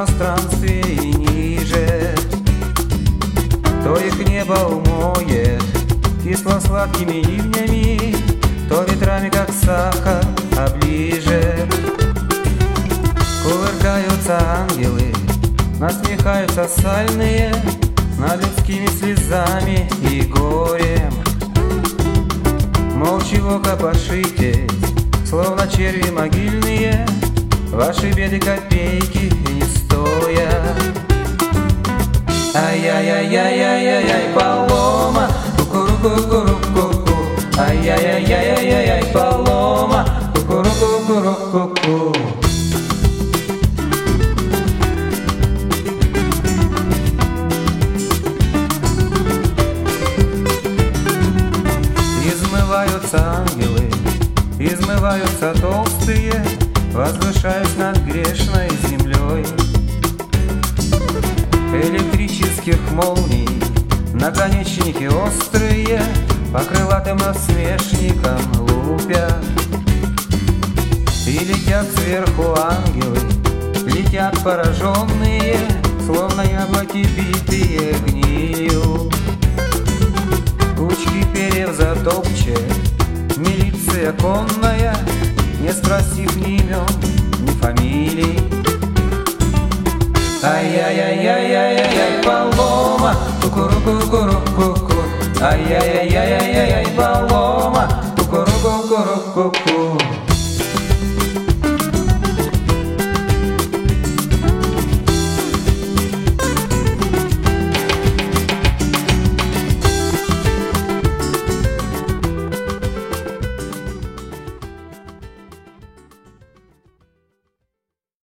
пространстве и ниже. То их небо умоет кисло-сладкими ливнями, то ветрами, как сахар, а ближе. Кувыркаются ангелы, насмехаются сальные над людскими слезами и горем. Мол, чего копошитесь, словно черви могильные, ваши беды копейки не стоят. Ай-яй-яй-яй-яй-яй, Палома, ку-ку-ку-ку-ку-ку. Ай-яй-яй-яй-яй-яй, Палома, ку-ку-ку-ку-ку-ку. Измываются ангелы, измываются толстые, возвышаясь над грешной землей. Электрических молний наконечники острые по крылатым насмешникам лупят. И летят сверху ангелы, летят пораженные, словно яблоки, битые гнилью. Кучки перьев затопчет милиция конная, не спросив ни имен, ни фамилий. Ай-яй-яй-яй-яй-яй, Палома, ку-ку-ку-ку-ку-ку. Ай-яй-яй-яй-яй-яй, Палома.